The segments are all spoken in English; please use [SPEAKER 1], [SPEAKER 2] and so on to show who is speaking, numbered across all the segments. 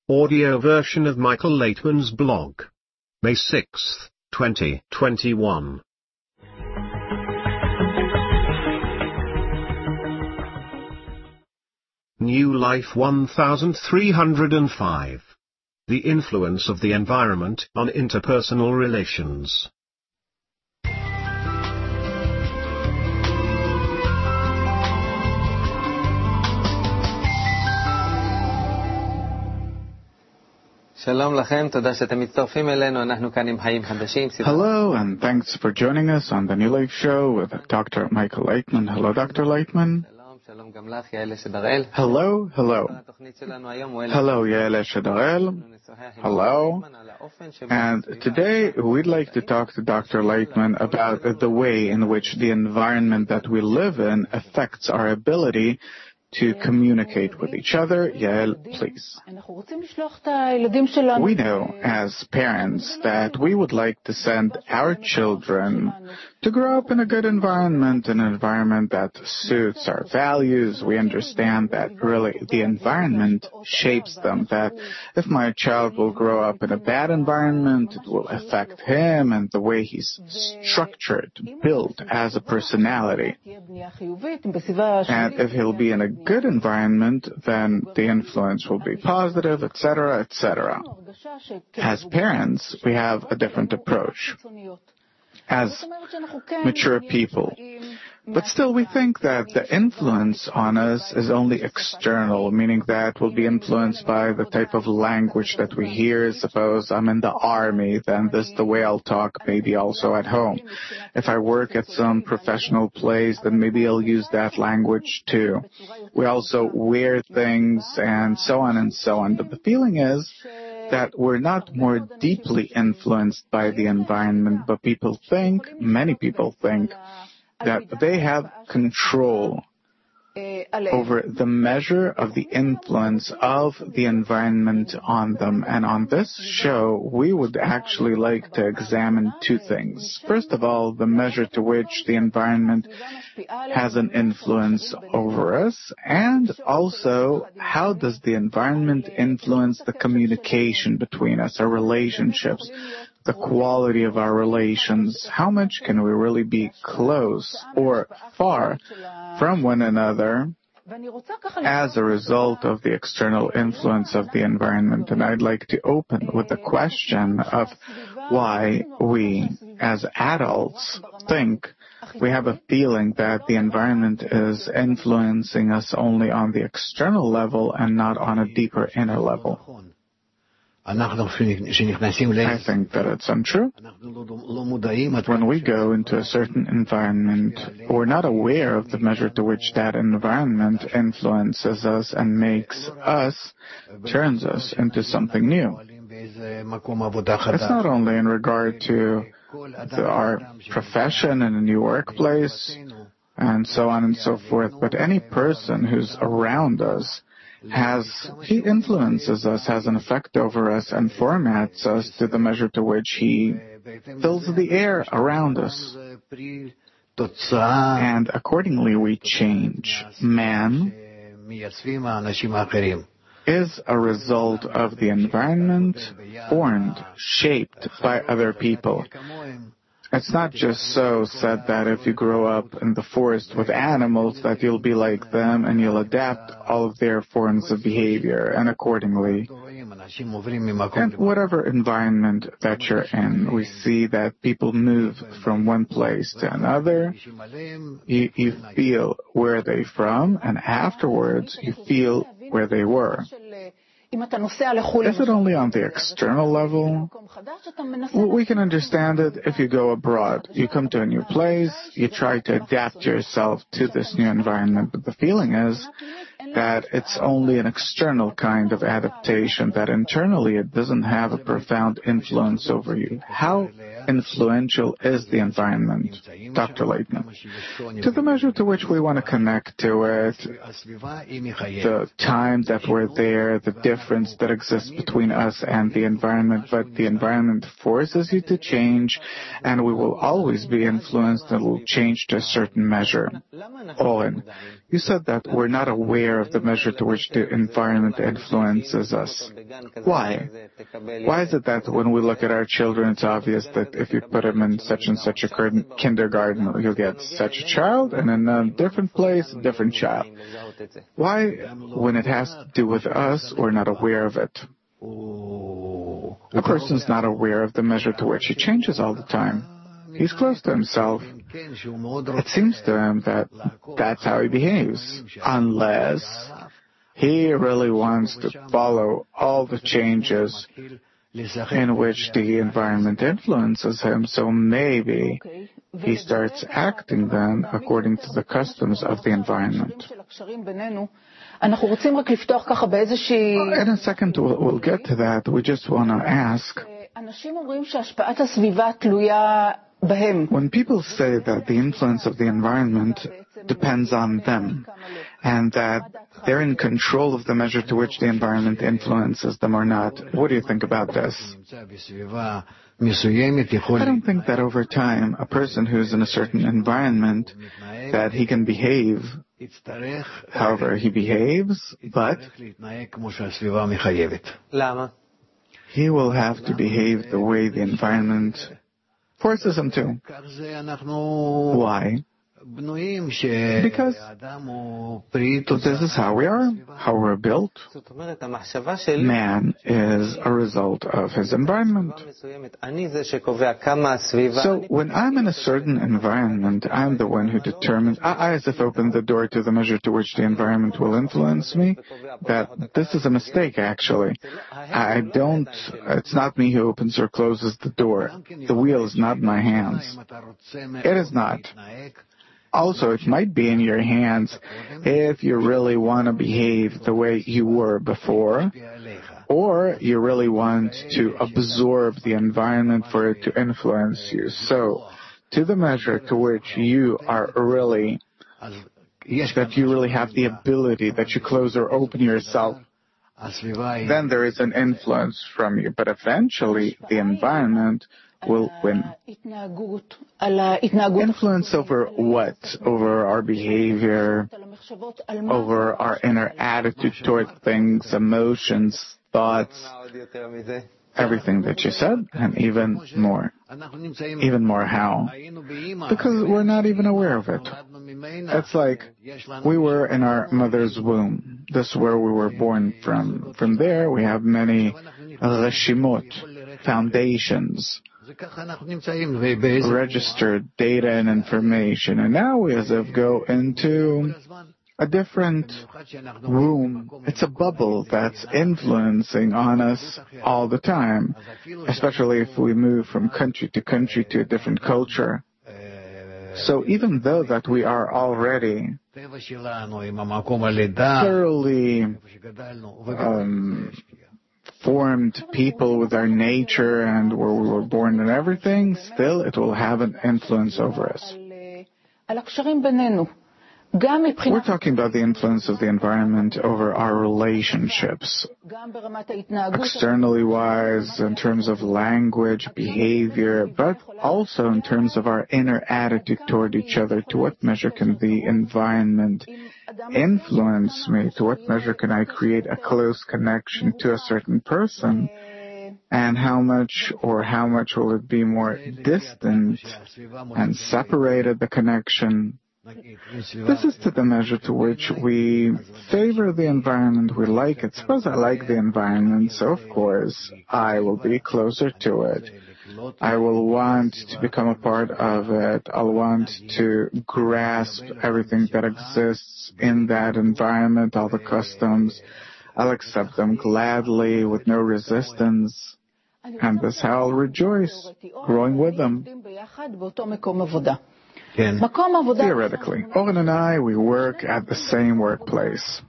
[SPEAKER 1] Audio version of Michael Laitman's blog. May 6, 2021. New Life 1305. The influence of the environment on interpersonal relations.
[SPEAKER 2] Hello, and thanks for joining us on the New Life Show with Dr. Michael Laitman. Hello, Dr. Laitman. Hello, hello. Hello, Yael Shedarel. Hello. And today we'd like to talk to Dr. Laitman about the way in which the environment that we live in affects our ability to communicate with each other. Yael, please. We know as parents that we would like to send our children to grow up in a good environment, an environment that suits our values. We understand that really the environment shapes them, that if my child will grow up in a bad environment, it will affect him and the way he's structured, built as a personality. And if he'll be in a good environment, then the influence will be positive, etc., etc. As parents, we have a different approach as mature people. But still, we think that the influence on us is only external, meaning that we'll be influenced by the type of language that we hear. Suppose I'm in the army, then this is the way I'll talk, maybe also at home. If I work at some professional place, then maybe I'll use that language too. We also wear things and so on and so on. But the feeling is that we're not more deeply influenced by the environment, but many people think, that they have control over the measure of the influence of the environment on them. And on this show, we would actually like to examine two things. First of all, the measure to which the environment has an influence over us, and also how does the environment influence the communication between us, our relationships, the quality of our relations. How much can we really be close or far from one another as a result of the external influence of the environment? And I'd like to open with the question of why we, as adults, think we have a feeling that the environment is influencing us only on the external level and not on a deeper inner level. I think that it's untrue. When we go into a certain environment, we're not aware of the measure to which that environment influences us and turns us into something new. It's not only in regard to our profession in a new workplace and so on and so forth, but any person who's around us he influences us, has an effect over us, and formats us to the measure to which he fills the air around us. And accordingly, we change. Man is a result of the environment formed, shaped by other people. It's not just so said that if you grow up in the forest with animals that you'll be like them and you'll adapt all of their forms of behavior and accordingly. And whatever environment that you're in, we see that people move from one place to another. You feel where they're from, and afterwards you feel where they were. Is it only on the external level? We can understand it if you go abroad. You come to a new place, you try to adapt yourself to this new environment, but the feeling is that it's only an external kind of adaptation, that internally it doesn't have a profound influence over you. How influential is the environment, Dr. Leitman? To the measure to which we want to connect to it, the time that we're there, the difference that exists between us and the environment, but the environment forces you to change, and we will always be influenced and will change to a certain measure. Oren, you said that we're not aware of the measure to which the environment influences us. Why? Why is it that when we look at our children, it's obvious that if you put them in such and such a kindergarten, you'll get such a child, and in a different place, a different child? Why, when it has to do with us, we're not aware of it? A person's not aware of the measure to which he changes all the time. He's close to himself. It seems to him that that's how he behaves, unless he really wants to follow all the changes in which the environment influences him, so maybe he starts acting then according to the customs of the environment. In a second we'll get to that. We just want to ask, when people say that the influence of the environment depends on them, and that they're in control of the measure to which the environment influences them or not, what do you think about this? I don't think that over time, a person who's in a certain environment, that he can behave however he behaves, but he will have to behave the way the environment forces him to. Why? Because this is how we are, how we're built. Man is a result of his environment. So when I'm in a certain environment, I'm the one who determines, I as if open the door to the measure to which the environment will influence me. That this is a mistake, actually. It's not me who opens or closes the door. The wheel is not in my hands. It is not. Also, it might be in your hands if you really want to behave the way you were before, or you really want to absorb the environment for it to influence you. So, to the measure to which you are really, that you really have the ability, that you close or open yourself, then there is an influence from you. But eventually, the environment will win. Influence over what? Over our behavior, over our inner attitude toward things, emotions, thoughts, everything that you said, and even more. Even more how? Because we're not even aware of it. It's like we were in our mother's womb. This is where we were born from. From there, we have many reshimot, foundations, registered data and information, and now we as if go into a different room. It's a bubble that's influencing on us all the time, especially if we move from country to country to a different culture. So even though that we are already thoroughly formed people with our nature and where we were born and everything, still it will have an influence over us. We're talking about the influence of the environment over our relationships, externally wise, in terms of language, behavior, but also in terms of our inner attitude toward each other. To what measure can the environment influence me? To what measure can I create a close connection to a certain person? And how much will it be more distant and separated, the connection? This is to the measure to which we favor the environment, we like it. Suppose I like the environment, so of course I will be closer to it. I will want to become a part of it. I'll want to grasp everything that exists in that environment, all the customs. I'll accept them gladly with no resistance. And this is how I'll rejoice, growing with them. Theoretically, Oren and I, we work at the same workplace.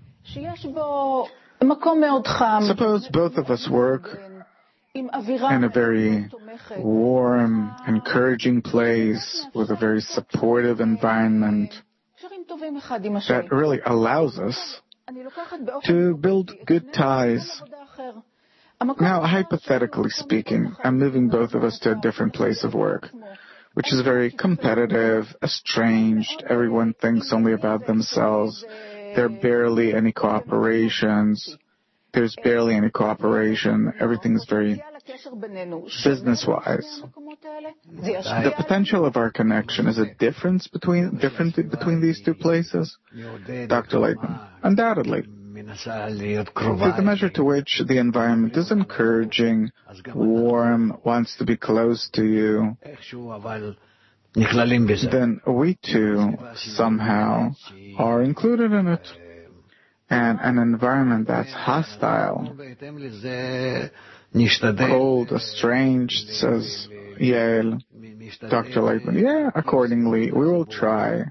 [SPEAKER 2] Suppose both of us work in a very warm and encouraging place with a very supportive environment that really allows us to build good ties. Now, hypothetically speaking, I'm moving both of us to a different place of work, which is very competitive, estranged. Everyone thinks only about themselves. There are barely any cooperations. There's barely any cooperation. Everything's very business-wise. The potential of our connection is a difference between these two places, Dr. Laitman. Undoubtedly. To the measure to which the environment is encouraging, warm, wants to be close to you, then we too somehow are included in it. And an environment that's hostile, cold, estranged, says Yael, Dr. Laitman. Yeah, accordingly, we will try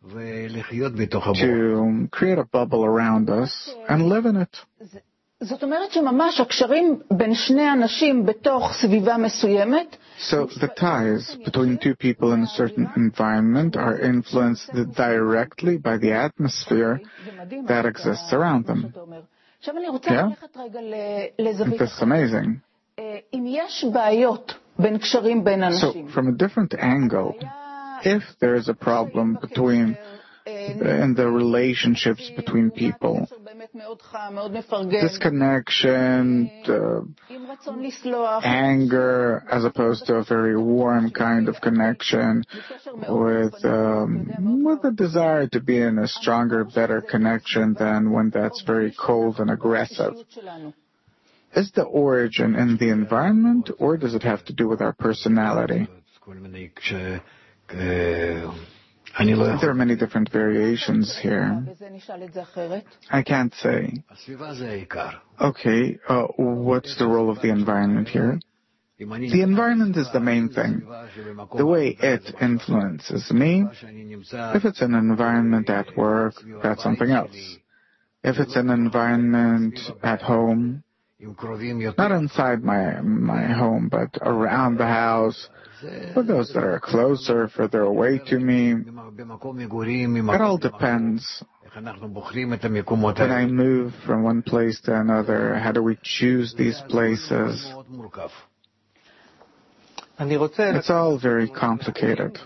[SPEAKER 2] to create a bubble around us and live in it.
[SPEAKER 3] זאת אומרת שממש הקשרים בין שני אנשים בתוך סביבה מסוימת.
[SPEAKER 2] So the ties between two people in a certain environment are influenced directly by the atmosphere that exists around them. Yeah? This is amazing.
[SPEAKER 3] אם יש בעיות בין קשרים בין אנשים.
[SPEAKER 2] So from a different angle, if there is a problem in the relationships between people, disconnection, anger, as opposed to a very warm kind of connection, with a desire to be in a stronger, better connection than one that's very cold and aggressive. Is the origin in the environment, or does it have to do with our personality? There are many different variations here. I can't say. Okay, what's the role of the environment here? The environment is the main thing. The way it influences me, if it's an environment at work, that's something else. If it's an environment at home, not inside my home, but around the house, for those that are closer, further away to me, it all depends. When I move from one place to another, how do we choose these places? It's all very complicated.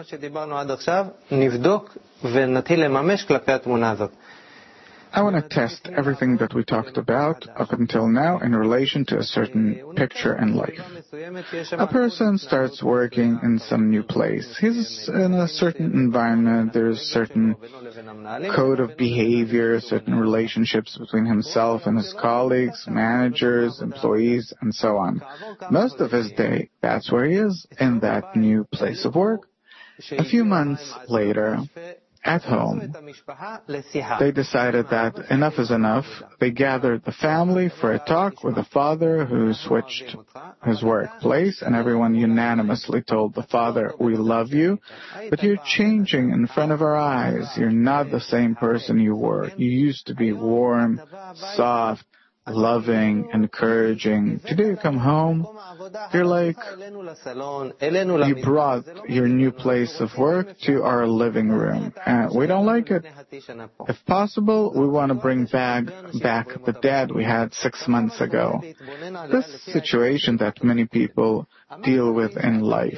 [SPEAKER 2] I want to test everything that we talked about up until now in relation to a certain picture in life. A person starts working in some new place. He's in a certain environment. There's a certain code of behavior, certain relationships between himself and his colleagues, managers, employees, and so on. Most of his day, that's where he is, in that new place of work. A few months later, at home, they decided that enough is enough. They gathered the family for a talk with the father, who switched his workplace, and everyone unanimously told the father, "We love you, but you're changing in front of our eyes. You're not the same person you were. You used to be warm, soft, loving, encouraging. Today you come home, you're like, you brought your new place of work to our living room, and we don't like it. If possible, we want to bring back the dad we had 6 months ago." This situation that many people deal with in life.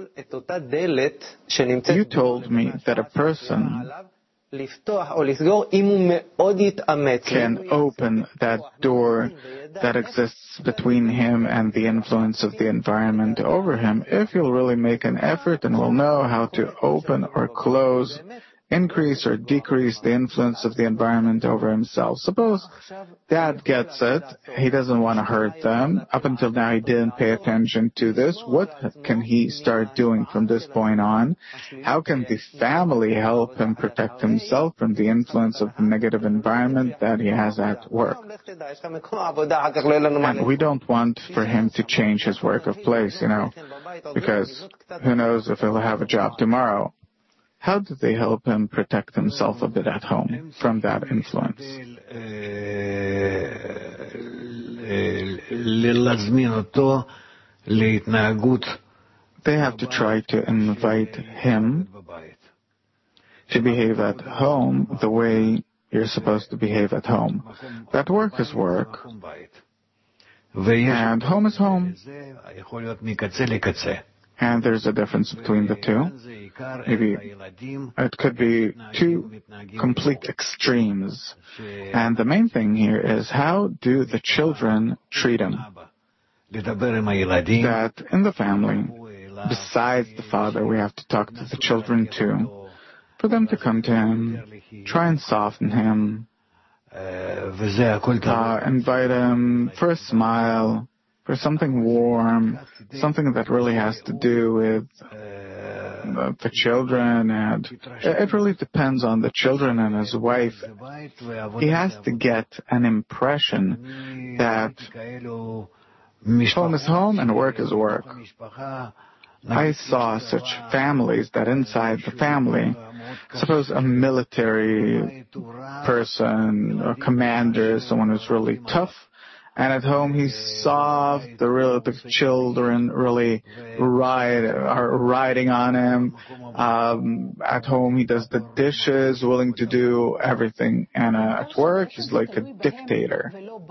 [SPEAKER 2] You told me that a person can open that door that exists between him and the influence of the environment over him if he'll really make an effort and will know how to open or close, increase or decrease the influence of the environment over himself. Suppose dad gets it, he doesn't want to hurt them. Up until now he didn't pay attention to this. What can he start doing from this point on? How can the family help him protect himself from the influence of the negative environment that he has at work? And we don't want for him to change his work of place, because who knows if he'll have a job tomorrow. How do they help him protect himself a bit at home from that influence? they have to try to invite him to behave at home the way you're supposed to behave at home. That work is work, and home is home. And there's a difference between the two. Maybe it could be two complete extremes. And the main thing here is, how do the children treat him? That in the family, besides the father, we have to talk to the children too, for them to come to him, try and soften him, invite him for a smile, for something warm, something that really has to do with the children, and it really depends on the children and his wife. He has to get an impression that home is home and work is work. I saw such families that inside the family, suppose a military person, a commander, someone who's really tough, and at home he's soft, the children really are riding on him. At home he does the dishes, willing to do everything, and at work he's like a dictator.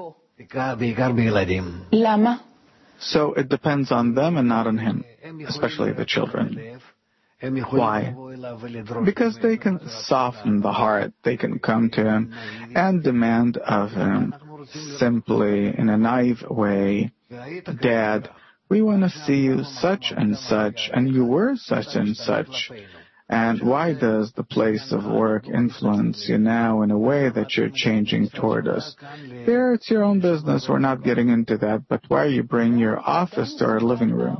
[SPEAKER 3] Lama?
[SPEAKER 2] So it depends on them and not on him, especially the children. Why? Because they can soften the heart. They can come to him and demand of him simply in a naive way, Dad, we want to see you such and such, and you were such and such. And why does the place of work influence you now in a way that you're changing toward us? There, it's your own business. We're not getting into that. But why you bring your office to our living room?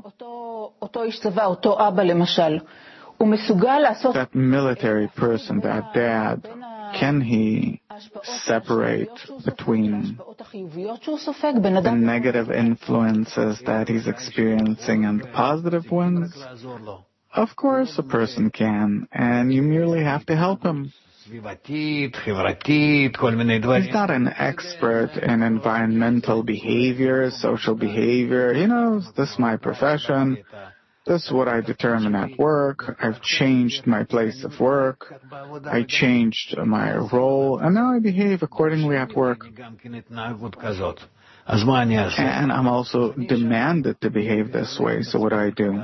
[SPEAKER 2] That military person, that dad, can he separate between the negative influences that he's experiencing and the positive ones? Of course a person can, and you merely have to help him. He's not an expert in environmental behavior, social behavior. He knows, this is my profession. This is what I determine at work. I've changed my place of work. I changed my role, and now I behave accordingly at work. And I'm also demanded to behave this way, so what do?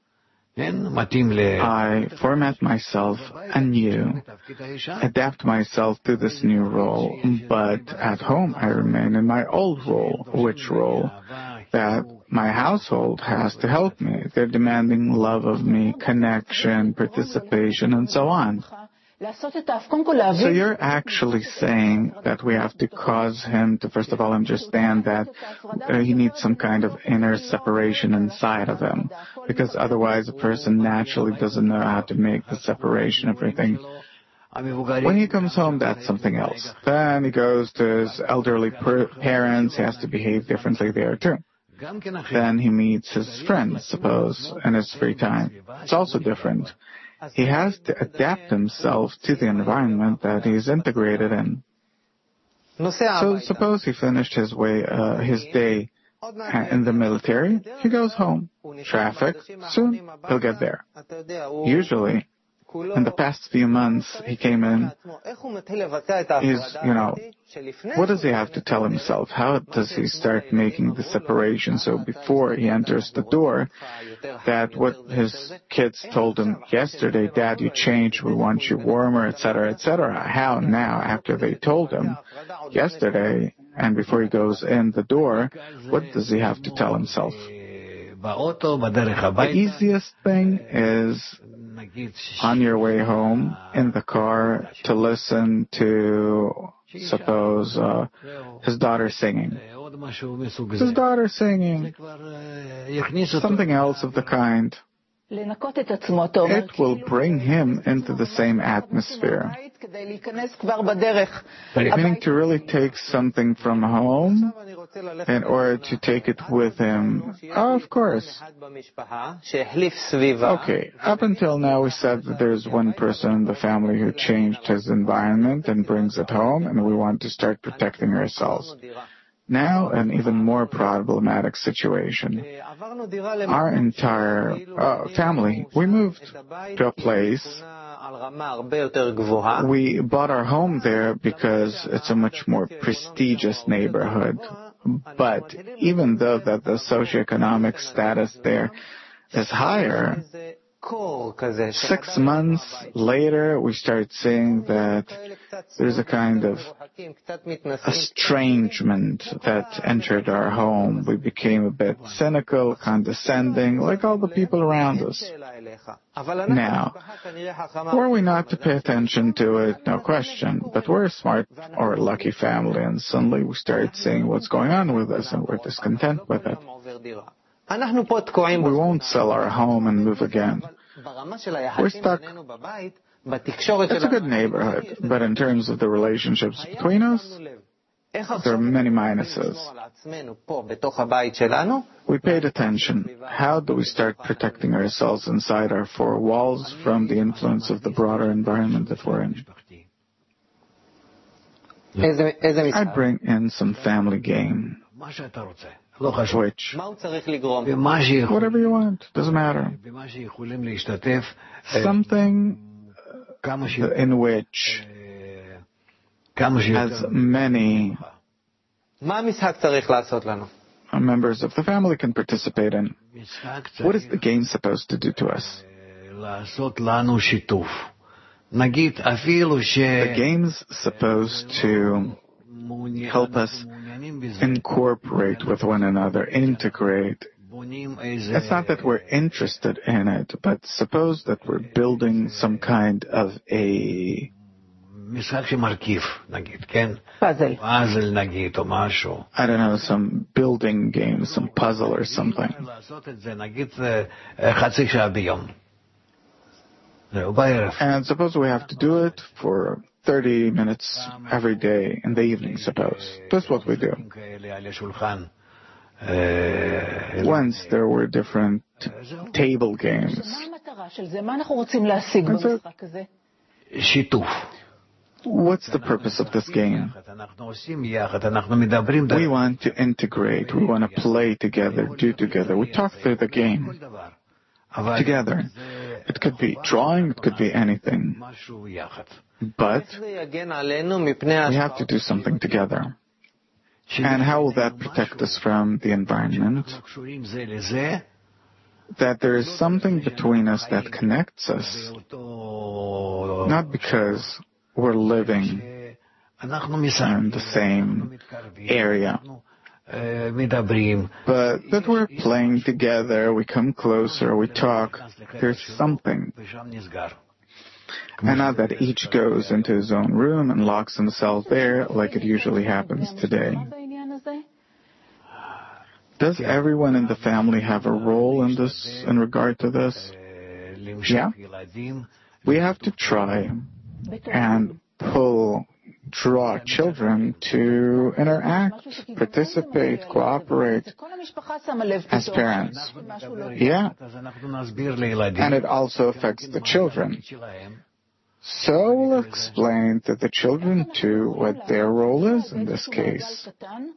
[SPEAKER 2] I format myself anew, adapt myself to this new role, but at home I remain in my old role. Which role? That my household has to help me. They're demanding love of me, connection, participation, and so on. So you're actually saying that we have to cause him to, first of all, understand that he needs some kind of inner separation inside of him, because otherwise a person naturally doesn't know how to make the separation of everything. When he comes home, that's something else. Then he goes to his elderly parents, he has to behave differently there too. Then he meets his friends, suppose, in his free time. It's also different. He has to adapt himself to the environment that he's integrated in. So suppose he finished his day in the military, he goes home. Traffic, soon he'll get there. Usually, in the past few months, he came in, what does he have to tell himself? How does he start making the separation? So before he enters the door, that what his kids told him yesterday, Dad, you changed, we want you warmer, etc., etc. How now, after they told him yesterday, and before he goes in the door, what does he have to tell himself? The easiest thing is on your way home in the car to listen to, suppose, his daughter singing. His daughter singing. Something else of the kind. It will bring him into the same atmosphere. Meaning to really take something from home in order to take it with him. Oh, of course. Okay, up until now we said that there's one person in the family who changed his environment and brings it home, and we want to start protecting ourselves. Now, an even more problematic situation. Our entire family, we moved to a place. We bought our home there because it's a much more prestigious neighborhood. But even though that the socioeconomic status there is higher, 6 months later, we start seeing that there's a kind of estrangement that entered our home. We became a bit cynical, condescending, like all the people around us. Now, were we not to pay attention to it? No question. But we're a smart or lucky family, and suddenly we started seeing what's going on with us, and we're discontent with it. We won't sell our home and move again. We're stuck. It's a good neighborhood, but in terms of the relationships between us, there are many minuses. We paid attention. How do we start protecting ourselves inside our four walls from the influence of the broader environment that we're in? I'd bring in some family game. Which, whatever you want, doesn't matter. Something in which as many members of the family can participate in. What is the game supposed to do to us? The game's supposed to help us incorporate with one another, integrate. It's not that we're interested in it, but suppose that we're building some kind of a
[SPEAKER 3] puzzle.
[SPEAKER 2] I don't know, some building game, some puzzle or something. And suppose we have to do it for 30 minutes every day in the evening, suppose. That's what we do. Once there were different table games. What's the purpose of this game? We want to integrate. We want to play together, do together. We talk through the game together. It could be drawing, it could be anything. But we have to do something together. And how will that protect us from the environment? That there is something between us that connects us. Not because we're living in the same area, but that we're playing together, we come closer, we talk. There's something. And not that each goes into his own room and locks himself there like it usually happens today. Does everyone in the family have a role in this, in regard to this? Yeah. We have to try and draw children to interact, participate, cooperate as parents. Yeah. And it also affects the children. So we'll explain to the children too what their role is in this case.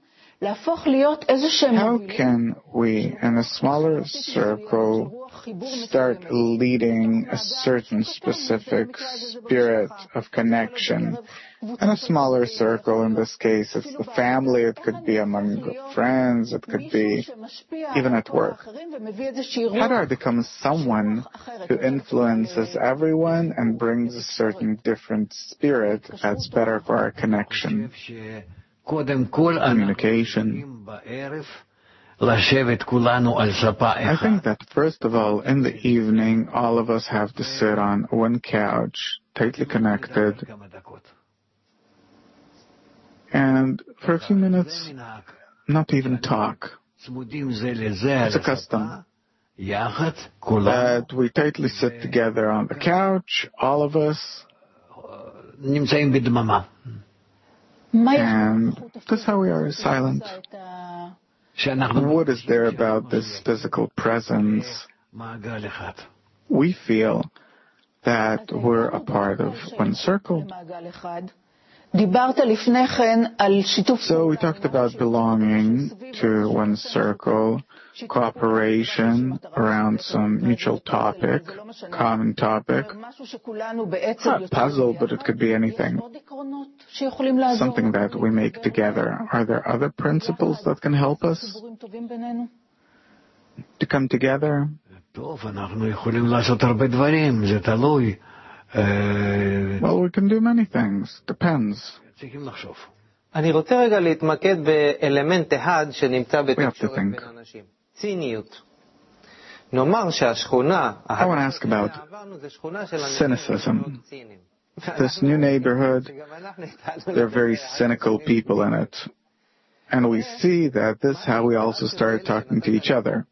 [SPEAKER 2] How can we, in a smaller circle, start leading a certain specific spirit of connection? In a smaller circle, in this case, it's the family, it could be among friends, it could be even at work. How do I become someone who influences everyone and brings a certain different spirit that's better for our connection? Communication. I think that first of all, in the evening, all of us have to sit on one couch, tightly connected, and for a few minutes, not even talk. It's a custom that we tightly sit together on the couch, all of us, and that's how we are, silent. What is there about this physical presence? We feel that we're a part of one circle.
[SPEAKER 3] דיברת לפני כן על שיתוף...
[SPEAKER 2] So we talked about belonging to one circle, cooperation around some mutual topic, common topic. Not a puzzle, but it could be anything. Something that we make together. Are there other principles that can help us to come together?
[SPEAKER 4] טוב, אנחנו יכולים לעשות הרבה דברים, זה תלוי.
[SPEAKER 2] Well, we can do many things. Depends.
[SPEAKER 4] צריכים לחשוב.
[SPEAKER 5] אני רוצה רגע להתמקד באלמנט אחד שנמצא בתקשורת בין אנשים. ציניות. נאמר שהשכונה...
[SPEAKER 2] I want to ask about cynicism. This new neighborhood, there are very cynical people in it. And we see that this is how we also started talking to each other.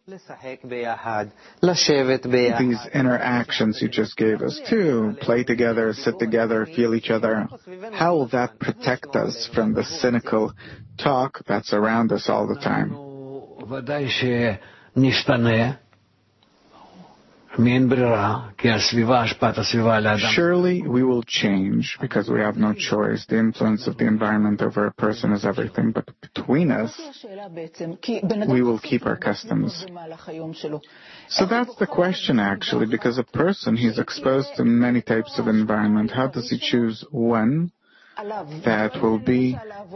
[SPEAKER 2] These interactions you just gave us too, play together, sit together, feel each other. How will that protect us from the cynical talk that's around us all the time? Surely we will change because we have no choice. The influence of the environment over a person is everything. But between us, we will keep our customs. So that's the question actually, because a person, he's exposed to many types of environment. How does he choose one that will be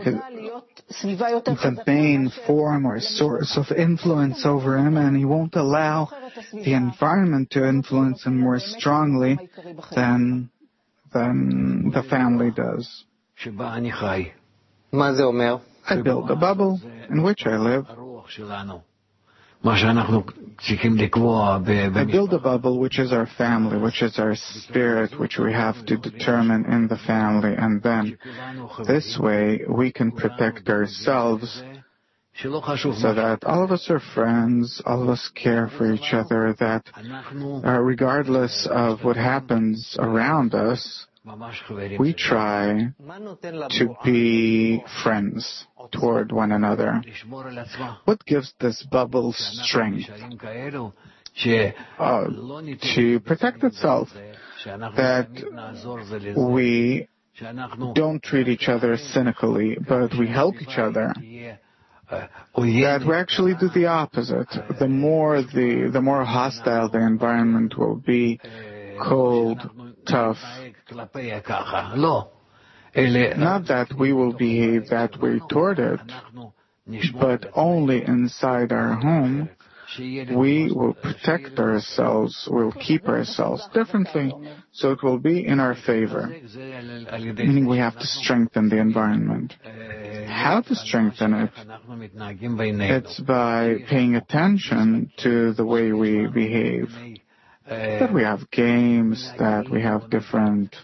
[SPEAKER 2] the main form or source of influence over him, and he won't allow the environment to influence him more strongly than the family does? I build a bubble in which I live. I build a bubble which is our family, which is our spirit, which we have to determine in the family, and then this way we can protect ourselves so that all of us are friends, all of us care for each other, that regardless of what happens around us, we try to be friends toward one another. What gives this bubble strength? To protect itself, that we don't treat each other cynically, but we help each other. That we actually do the opposite. The more hostile the environment will be, cold, tough. Not that we will behave that way toward it, but only inside our home we will protect ourselves, we'll keep ourselves differently, so it will be in our favor. Meaning we have to strengthen the environment. How to strengthen it? It's by paying attention to the way we behave. That we have games, that we have different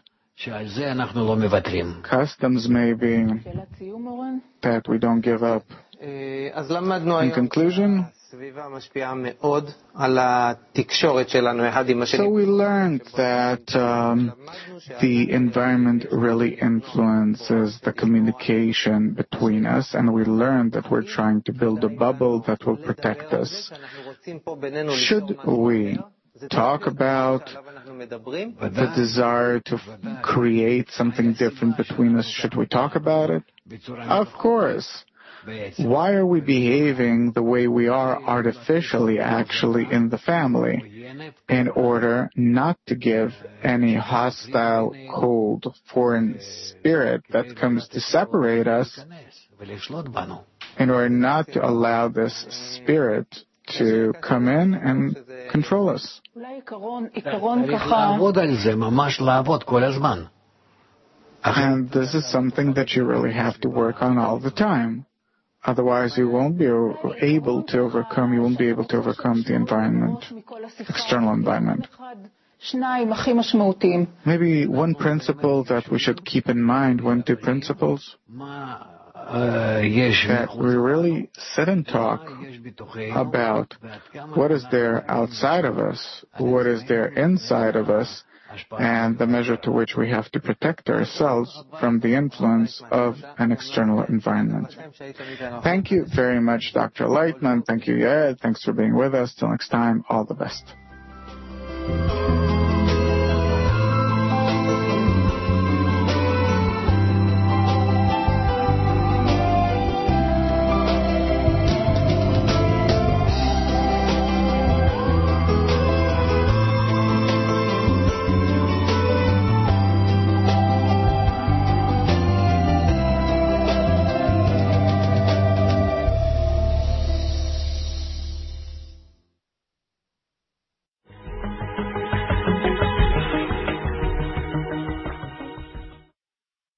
[SPEAKER 2] customs maybe, that we don't give up. In conclusion, so we learned that the environment really influences the communication between us, and we learned that we're trying to build a bubble that will protect us. Should we talk about the desire to create something different between us? Should we talk about it? Of course. Why are we behaving the way we are artificially actually in the family? In order not to give any hostile, cold, foreign spirit that comes to separate us, in order not to allow this spirit to come in and control us. And this is something that you really have to work on all the time. Otherwise, you won't be able to overcome the environment, external environment. Maybe one principle that we should keep in mind, 2 principles, that we really sit and talk about what is there outside of us, what is there inside of us, and the measure to which we have to protect ourselves from the influence of an external environment. Thank you very much, Dr. Leitman. Thank you, Yael. Thanks for being with us. Till next time, all the best.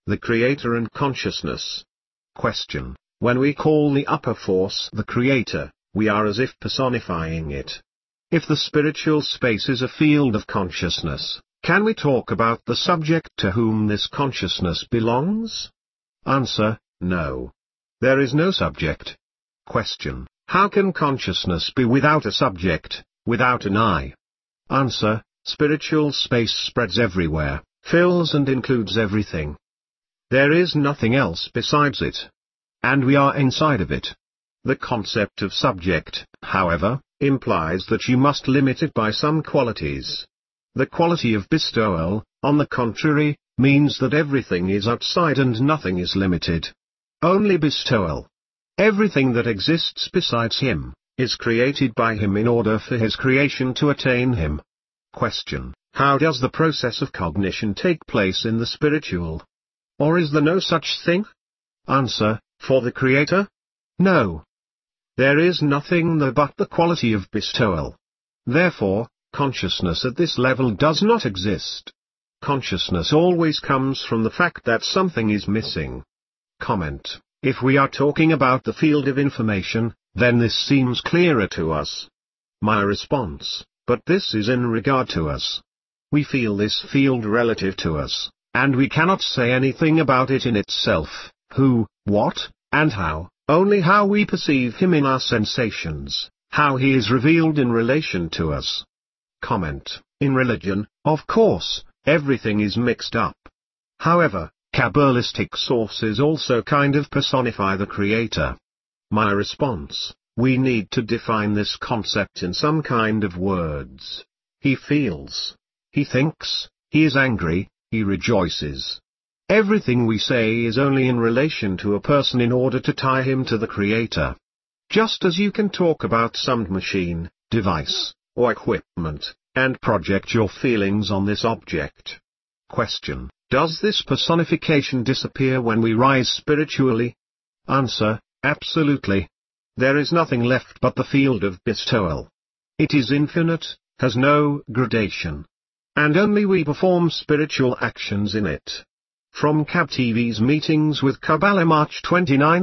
[SPEAKER 1] the Creator and consciousness. Question. When we call the upper force the Creator, we are as if personifying it. If the spiritual space is a field of consciousness, can we talk about the subject to whom this consciousness belongs? Answer, no. There is no subject. Question. How can consciousness be without a subject, without an I? Answer, spiritual space spreads everywhere, fills and includes everything. There is nothing else besides it. And we are inside of it. The concept of subject, however, implies that you must limit it by some qualities. The quality of bestowal, on the contrary, means that everything is outside and nothing is limited. Only bestowal. Everything that exists besides him, is created by him in order for his creation to attain him. Question. How does the process of cognition take place in the spiritual? Or is there no such thing? Answer. For the Creator? No. There is nothing there but the quality of bestowal. Therefore, consciousness at this level does not exist. Consciousness always comes from the fact that something is missing. Comment. If we are talking about the field of information, then this seems clearer to us. My response, but this is in regard to us. We feel this field relative to us, and we cannot say anything about it in itself, who, what, and how, only how we perceive him in our sensations, how he is revealed in relation to us. Comment. In religion, of course, everything is mixed up. However, Kabbalistic sources also kind of personify the Creator. My response, we need to define this concept in some kind of words. He feels. He thinks, he is angry, he rejoices. Everything we say is only in relation to a person in order to tie him to the Creator. Just as you can talk about some machine, device, or equipment, and project your feelings on this object. Question. Does this personification disappear when we rise spiritually? Answer, absolutely. There is nothing left but the field of bestowal. It is infinite, has no gradation. And only we perform spiritual actions in it. From Cab TV's Meetings with Kabbalah, March 29,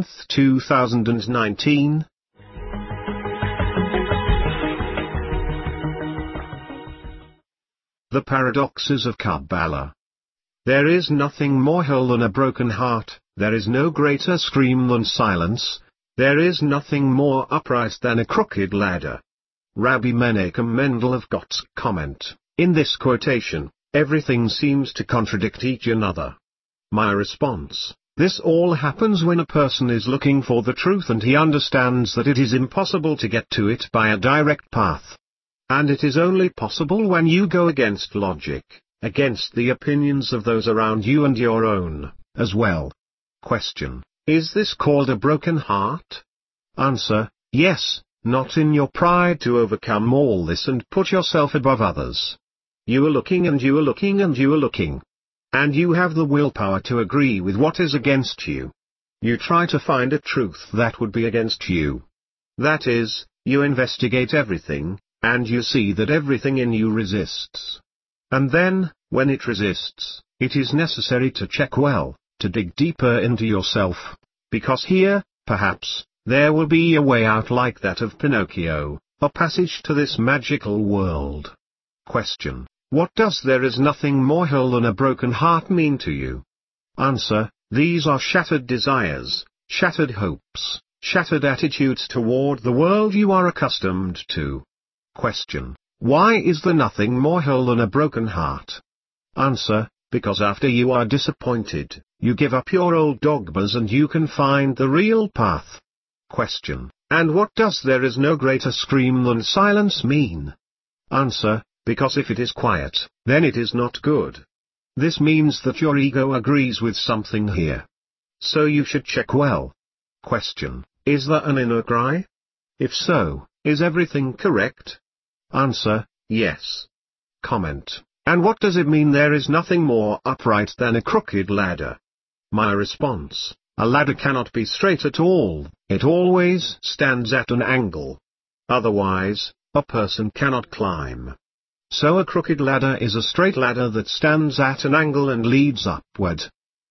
[SPEAKER 1] 2019. The Paradoxes of Kabbalah. There is nothing more whole than a broken heart, there is no greater scream than silence, there is nothing more upright than a crooked ladder. Rabbi Menachem Mendel of Gotsk. Comment. In this quotation, everything seems to contradict each another. My response, this all happens when a person is looking for the truth and he understands that it is impossible to get to it by a direct path. And it is only possible when you go against logic, against the opinions of those around you and your own, as well. Question. Is this called a broken heart? Answer, yes, not in your pride to overcome all this and put yourself above others. You are looking and you are looking and you are looking. And you have the willpower to agree with what is against you. You try to find a truth that would be against you. That is, you investigate everything, and you see that everything in you resists. And then, when it resists, it is necessary to check well, to dig deeper into yourself, because here, perhaps, there will be a way out like that of Pinocchio, a passage to this magical world. Question. What does there is nothing more whole than a broken heart mean to you? Answer, these are shattered desires, shattered hopes, shattered attitudes toward the world you are accustomed to. Question. Why is there nothing more whole than a broken heart? Answer, because after you are disappointed, you give up your old dogmas and you can find the real path. Question. And what does there is no greater scream than silence mean? Answer, because if it is quiet, then it is not good. This means that your ego agrees with something here. So you should check well. Question. Is there an inner cry? If so, is everything correct? Answer, yes. Comment. And what does it mean there is nothing more upright than a crooked ladder? My response, a ladder cannot be straight at all, it always stands at an angle. Otherwise, a person cannot climb. So a crooked ladder is a straight ladder that stands at an angle and leads upward.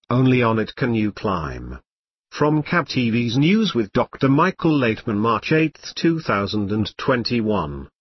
[SPEAKER 1] only on it can you climb. From CAB TV's News with Dr. Michael Laitman, March 8, 2021.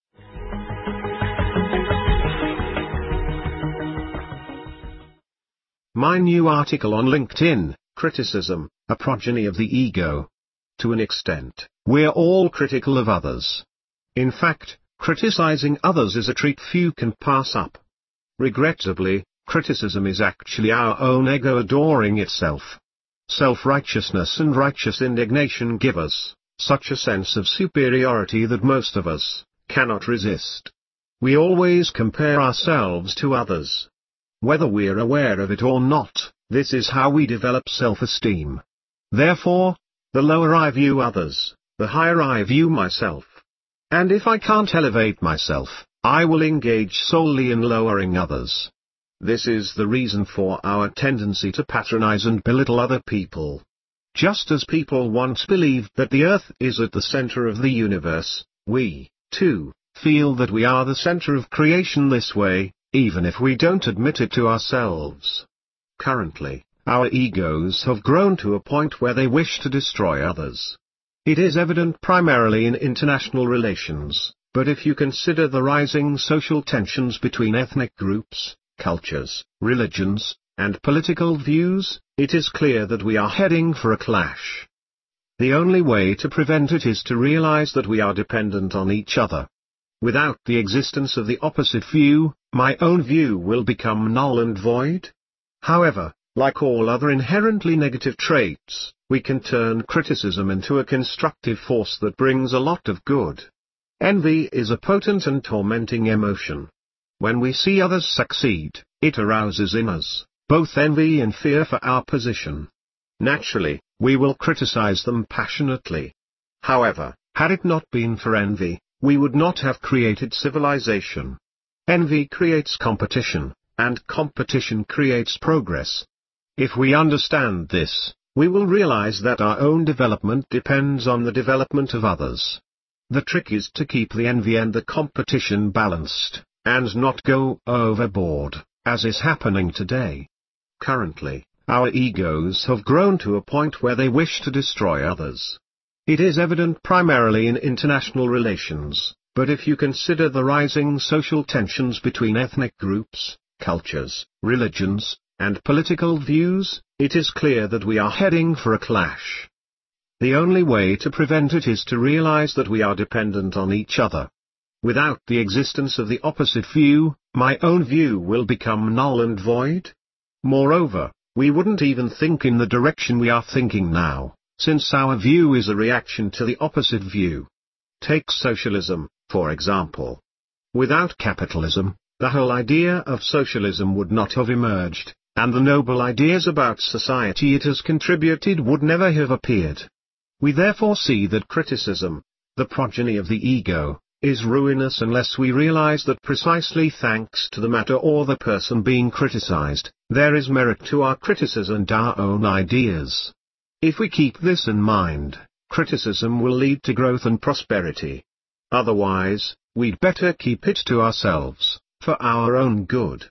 [SPEAKER 1] My new article on LinkedIn, Criticism, a Progeny of the Ego. To an extent, we're all critical of others. In fact, criticizing others is a treat few can pass up. Regrettably, criticism is actually our own ego adoring itself. Self-righteousness and righteous indignation give us such a sense of superiority that most of us cannot resist. We always compare ourselves to others. Whether we're aware of it or not, this is how we develop self-esteem. Therefore, the lower I view others, the higher I view myself. And if I can't elevate myself, I will engage solely in lowering others. This is the reason for our tendency to patronize and belittle other people. Just as people once believed that the earth is at the center of the universe, we, too, feel that we are the center of creation this way, even if we don't admit it to ourselves. Currently, our egos have grown to a point where they wish to destroy others. It is evident primarily in international relations, but if you consider the rising social tensions between ethnic groups, cultures, religions, and political views, it is clear that we are heading for a clash. The only way to prevent it is to realize that we are dependent on each other. Without the existence of the opposite view, my own view will become null and void. However, like all other inherently negative traits, we can turn criticism into a constructive force that brings a lot of good. Envy is a potent and tormenting emotion. When we see others succeed, it arouses in us both envy and fear for our position. Naturally, we will criticize them passionately. However, had it not been for envy, we would not have created civilization. Envy creates competition, and competition creates progress. If we understand this, we will realize that our own development depends on the development of others. The trick is to keep the envy and the competition balanced, and not go overboard, as is happening today. Currently, our egos have grown to a point where they wish to destroy others. It is evident primarily in international relations, but if you consider the rising social tensions between ethnic groups, cultures, religions, and political views, it is clear that we are heading for a clash. The only way to prevent it is to realize that we are dependent on each other. Without the existence of the opposite view, my own view will become null and void. Moreover, we wouldn't even think in the direction we are thinking now, since our view is a reaction to the opposite view. Take socialism, for example. Without capitalism, the whole idea of socialism would not have emerged, and the noble ideas about society it has contributed would never have appeared. We therefore see that criticism, the progeny of the ego, is ruinous unless we realize that precisely thanks to the matter or the person being criticized, there is merit to our criticism and our own ideas. If we keep this in mind, criticism will lead to growth and prosperity. Otherwise, we'd better keep it to ourselves, for our own good.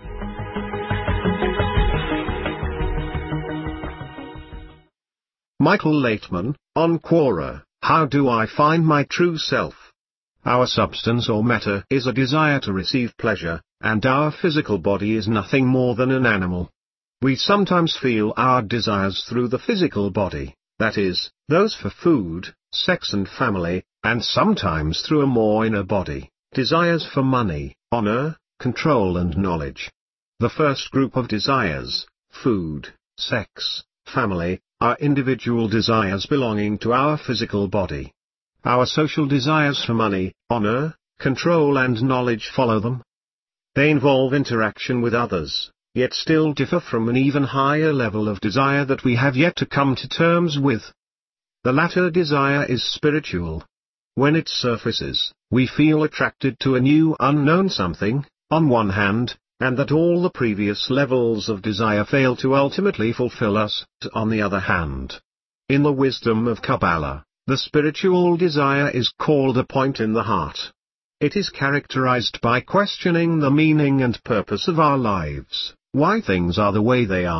[SPEAKER 1] Michael Laitman, on Quora, How do I find my true self? Our substance or matter is a desire to receive pleasure, and our physical body is nothing more than an animal. We sometimes feel our desires through the physical body, that is, those for food, sex and family, and sometimes through a more inner body, desires for money, honor, control and knowledge. The first group of desires, food, sex, family, are individual desires belonging to our physical body. Our social desires for money, honor, control and knowledge follow them. They involve interaction with others, yet still differ from an even higher level of desire that we have yet to come to terms with. The latter desire is spiritual. When it surfaces, we feel attracted to a new unknown something, on one hand, and that all the previous levels of desire fail to ultimately fulfill us, on the other hand. In the wisdom of Kabbalah, the spiritual desire is called a point in the heart. It is characterized by questioning the meaning and purpose of our lives, why things are the way they are,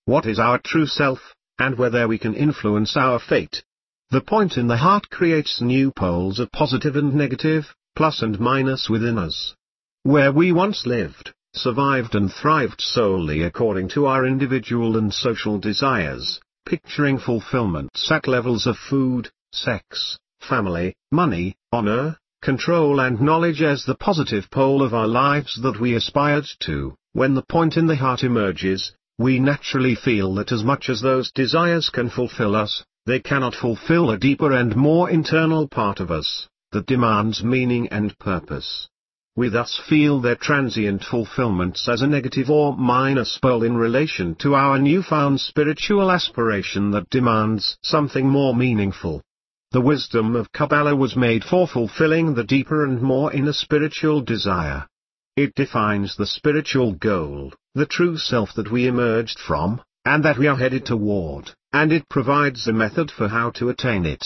[SPEAKER 1] what is our true self, and whether we can influence our fate. The point in the heart creates new poles of positive and negative, plus and minus within us. Where we once lived, survived and thrived solely according to our individual and social desires, picturing fulfillments at levels of food, sex, family, money, honor, control and knowledge as the positive pole of our lives that we aspired to. When the point in the heart emerges, we naturally feel that as much as those desires can fulfill us, they cannot fulfill a deeper and more internal part of us, that demands meaning and purpose. We thus feel their transient fulfillments as a negative or minus pole in relation to our newfound spiritual aspiration that demands something more meaningful. The wisdom of Kabbalah was made for fulfilling the deeper and more inner spiritual desire. It defines the spiritual goal, the true self that we emerged from, and that we are headed toward, and it provides a method for how to attain it.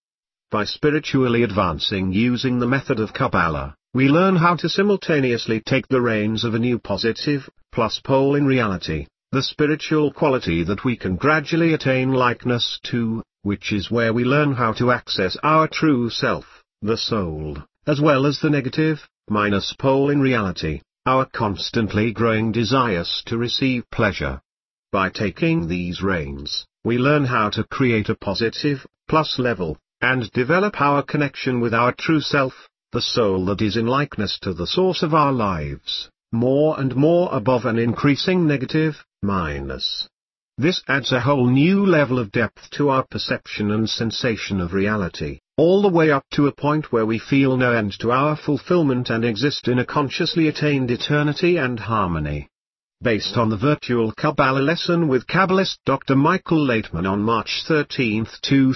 [SPEAKER 1] By spiritually advancing using the method of Kabbalah, we learn how to simultaneously take the reins of a new positive, plus pole in reality, the spiritual quality that we can gradually attain likeness to, which is where we learn how to access our true self, the soul, as well as the negative, minus pole in reality, our constantly growing desires to receive pleasure. By taking these reins, we learn how to create a positive, plus level, and develop our connection with our true self, the soul that is in likeness to the source of our lives, more and more above an increasing negative, minus. This adds a whole new level of depth to our perception and sensation of reality, all the way up to a point where we feel no end to our fulfillment and exist in a consciously attained eternity and harmony. Based on the virtual Kabbalah lesson with Kabbalist Dr. Michael Laitman on March 13,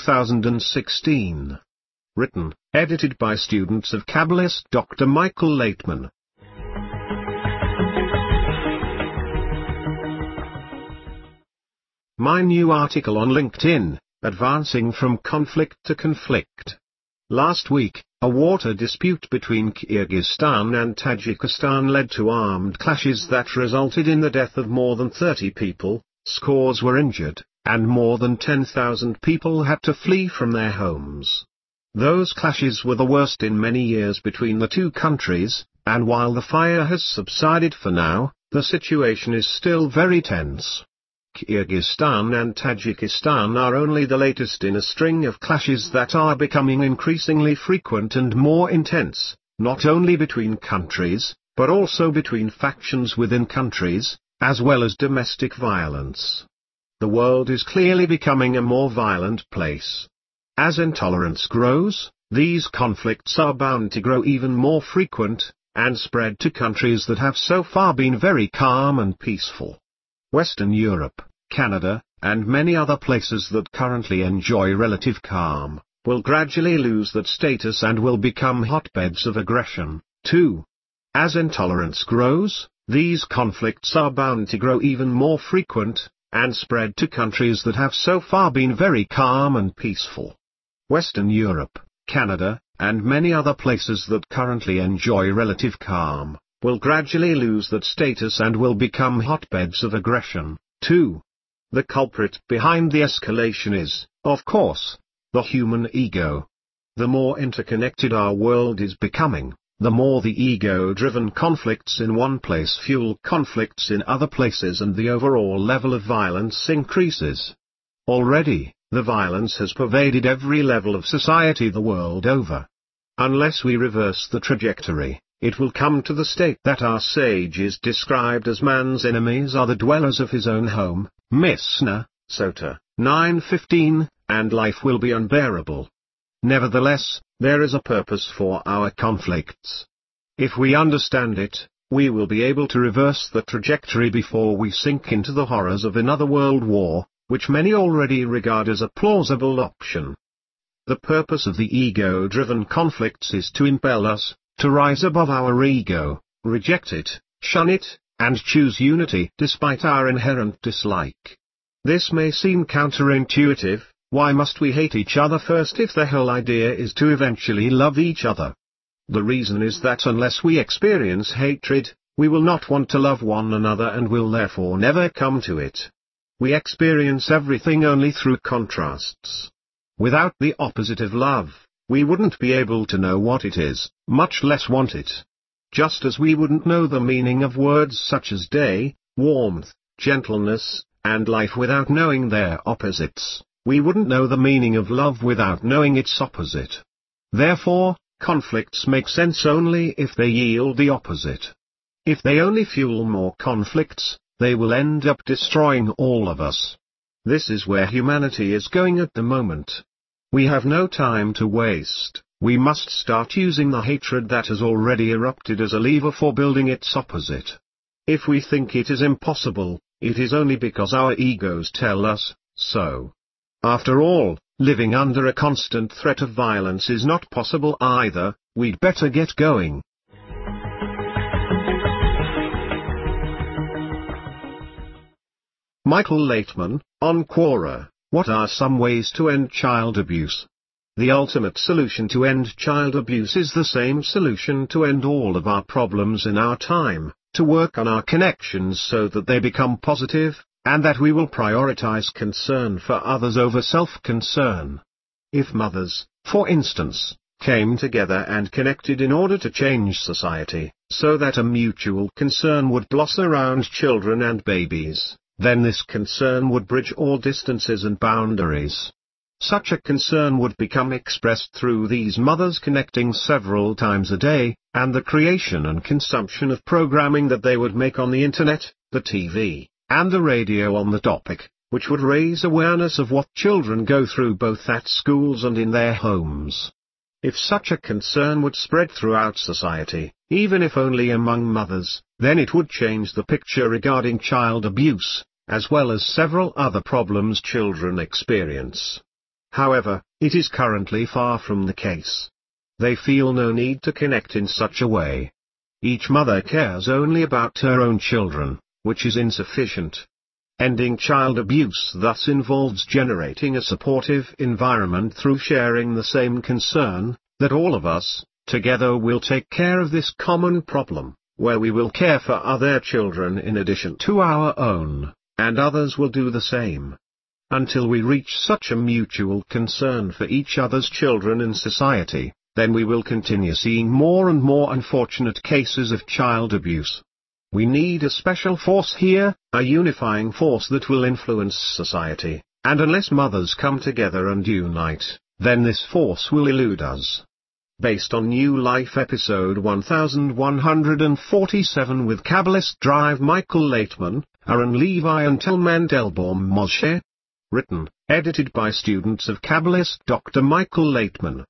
[SPEAKER 1] 2016. Written, edited by students of Kabbalist Dr. Michael Laitman. My new article on LinkedIn, Advancing from Conflict to Conflict. Last week, a water dispute between Kyrgyzstan and Tajikistan led to armed clashes that resulted in the death of more than 30 people, scores were injured, and more than 10,000 people had to flee from their homes. Those clashes were the worst in many years between the two countries, and while the fire has subsided for now, the situation is still very tense. Kyrgyzstan and Tajikistan are only the latest in a string of clashes that are becoming increasingly frequent and more intense, not only between countries, but also between factions within countries, as well as domestic violence. The world is clearly becoming a more violent place. As intolerance grows, these conflicts are bound to grow even more frequent, and spread to countries that have so far been very calm and peaceful. Western Europe, Canada, and many other places that currently enjoy relative calm, will gradually lose that status and will become hotbeds of aggression, too. As intolerance grows, these conflicts are bound to grow even more frequent, and spread to countries that have so far been very calm and peaceful. Western Europe, Canada, and many other places that currently enjoy relative calm, will gradually lose that status and will become hotbeds of aggression, too. The culprit behind the escalation is, of course, the human ego. The more interconnected our world is becoming, the more the ego-driven conflicts in one place fuel conflicts in other places and the overall level of violence increases. Already, the violence has pervaded every level of society the world over. Unless we reverse the trajectory, it will come to the state that our sages described as man's enemies are the dwellers of his own home, Mishnah, Sota, 9:15, and life will be unbearable. Nevertheless, there is a purpose for our conflicts. If we understand it, we will be able to reverse the trajectory before we sink into the horrors of another world war, which many already regard as a plausible option. The purpose of the ego-driven conflicts is to impel us to rise above our ego, reject it, shun it, and choose unity despite our inherent dislike. This may seem counterintuitive. Why must we hate each other first if the whole idea is to eventually love each other? The reason is that unless we experience hatred, we will not want to love one another and will therefore never come to it. We experience everything only through contrasts. Without the opposite of love, we wouldn't be able to know what it is, much less want it. Just as we wouldn't know the meaning of words such as day, warmth, gentleness, and life without knowing their opposites, we wouldn't know the meaning of love without knowing its opposite. Therefore, conflicts make sense only if they yield the opposite. If they only fuel more conflicts, they will end up destroying all of us. This is where humanity is going at the moment. We have no time to waste. We must start using the hatred that has already erupted as a lever for building its opposite. If we think it is impossible, it is only because our egos tell us so. After all, living under a constant threat of violence is not possible either. We'd better get going. Michael Laitman, on Quora, what are some ways to end child abuse? The ultimate solution to end child abuse is the same solution to end all of our problems in our time, to work on our connections so that they become positive, and that we will prioritize concern for others over self-concern. If mothers, for instance, came together and connected in order to change society, so that a mutual concern would blossom around children and babies, then this concern would bridge all distances and boundaries. Such a concern would become expressed through these mothers connecting several times a day, and the creation and consumption of programming that they would make on the internet, the TV, and the radio on the topic, which would raise awareness of what children go through both at schools and in their homes. If such a concern would spread throughout society, even if only among mothers, then it would change the picture regarding child abuse, as well as several other problems children experience. However, it is currently far from the case. They feel no need to connect in such a way. Each mother cares only about her own children, which is insufficient. Ending child abuse thus involves generating a supportive environment through sharing the same concern, that all of us, together will take care of this common problem, where we will care for other children in addition to our own, and others will do the same. Until we reach such a mutual concern for each other's children in society, then we will continue seeing more and more unfortunate cases of child abuse. We need a special force here, a unifying force that will influence society, and unless mothers come together and unite, then this force will elude us. Based on New Life episode 1147 with Kabbalist Drive Michael Laitman, Aaron Levi and Tel Mandelbaum Moshe. Written, edited by students of Kabbalist Dr. Michael Laitman.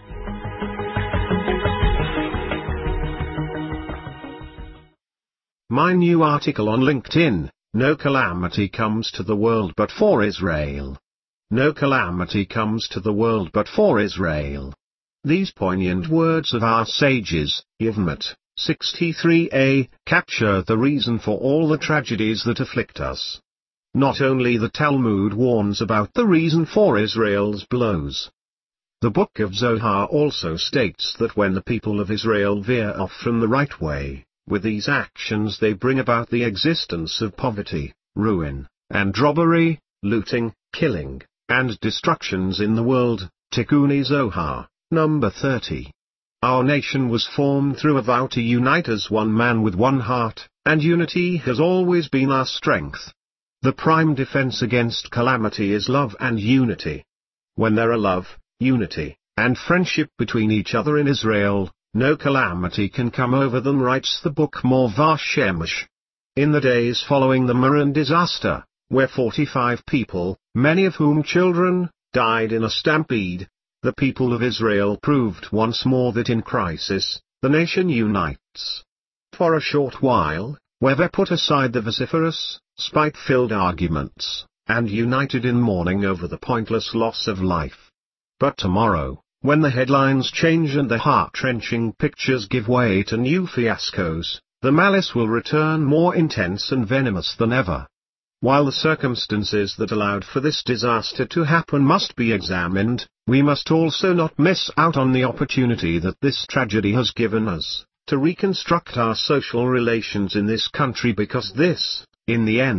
[SPEAKER 1] My new article on LinkedIn, No calamity comes to the world but for Israel. No calamity comes to the world but for Israel. These poignant words of our sages, Yevamot 63a, capture the reason for all the tragedies that afflict us. Not only the Talmud warns about the reason for Israel's blows. The Book of Zohar also states that when the people of Israel veer off from the right way, with these actions they bring about the existence of poverty, ruin, and robbery, looting, killing, and destructions in the world. Tikkun Zohar, number 30. Our nation was formed through a vow to unite as one man with one heart, and unity has always been our strength. The prime defense against calamity is love and unity. When there are love, unity, and friendship between each other in Israel, no calamity can come over them, writes the book Morvah Shemesh. In the days following the Meron disaster, where 45 people, many of whom children, died in a stampede, the people of Israel proved once more that in crisis, the nation unites. For a short while, where they put aside the vociferous, spite-filled arguments, and united in mourning over the pointless loss of life. But tomorrow, when the headlines change and the heart-wrenching pictures give way to new fiascos, the malice will return more intense and venomous than ever. While the circumstances that allowed for this disaster to happen must be examined, we must also not miss out on the opportunity that this tragedy has given us, to reconstruct our social relations in this country, because this, in the end,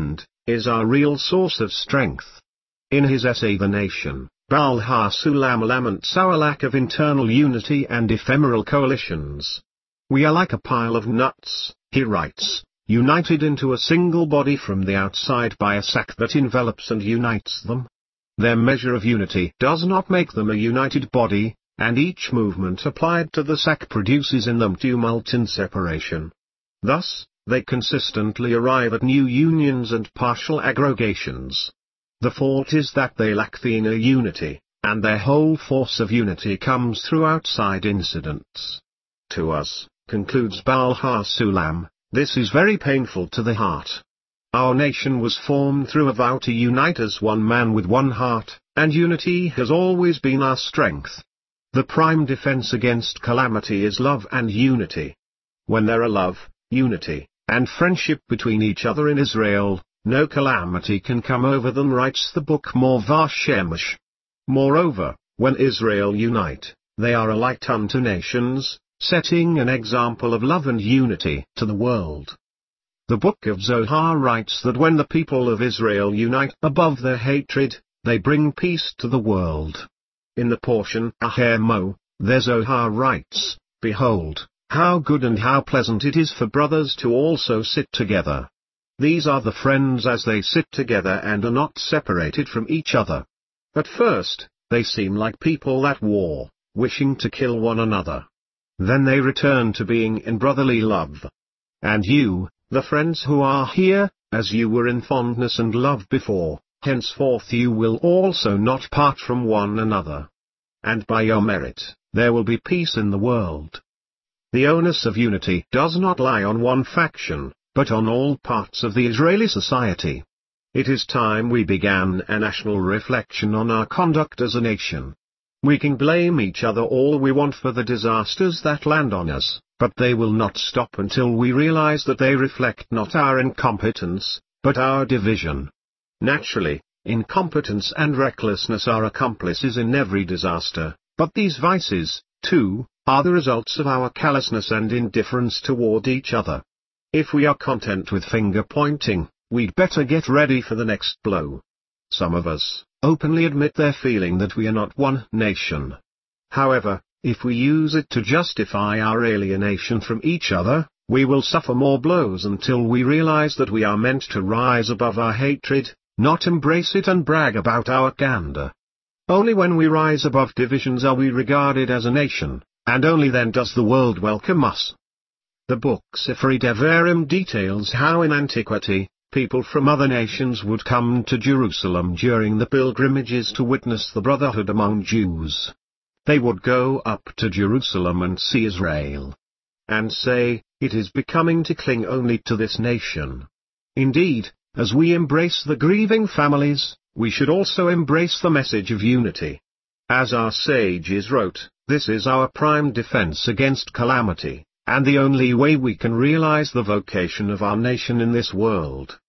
[SPEAKER 1] is our real source of strength. In his essay The Nation, Baal HaSulam laments our lack of internal unity and ephemeral coalitions. We are like a pile of nuts, he writes, united into a single body from the outside by a sack that envelops and unites them. Their measure of unity does not make them a united body, and each movement applied to the sack produces in them tumult and separation. Thus, they consistently arrive at new unions and partial aggregations. The fault is that they lack the inner unity, and their whole force of unity comes through outside incidents. To us, concludes Baal HaSulam, this is very painful to the heart. Our nation was formed through a vow to unite as one man with one heart, and unity has always been our strength. The prime defense against calamity is love and unity. When there are love, unity, and friendship between each other in Israel, no calamity can come over them, writes the book Morvah Shemesh. Moreover, when Israel unite, they are a light unto nations, setting an example of love and unity to the world. The book of Zohar writes that when the people of Israel unite above their hatred, they bring peace to the world. In the portion Aher Mo, the Zohar writes, "Behold, how good and how pleasant it is for brothers to also sit together. These are the friends as they sit together and are not separated from each other. At first, they seem like people at war, wishing to kill one another. Then they return to being in brotherly love. And you, the friends who are here, as you were in fondness and love before, henceforth you will also not part from one another. And by your merit, there will be peace in the world." The onus of unity does not lie on one faction, but on all parts of the Israeli society. It is time we began a national reflection on our conduct as a nation. We can blame each other all we want for the disasters that land on us, but they will not stop until we realize that they reflect not our incompetence, but our division. Naturally, incompetence and recklessness are accomplices in every disaster, but these vices, too, are the results of our callousness and indifference toward each other. If we are content with finger-pointing, we'd better get ready for the next blow. Some of us openly admit their feeling that we are not one nation. However, if we use it to justify our alienation from each other, we will suffer more blows until we realize that we are meant to rise above our hatred, not embrace it and brag about our gander. Only when we rise above divisions are we regarded as a nation, and only then does the world welcome us. The book Sifrei Devarim details how in antiquity, people from other nations would come to Jerusalem during the pilgrimages to witness the brotherhood among Jews. They would go up to Jerusalem and see Israel, and say, "It is becoming to cling only to this nation." Indeed, as we embrace the grieving families, we should also embrace the message of unity. As our sages wrote, this is our prime defense against calamity, and the only way we can realize the vocation of our nation in this world.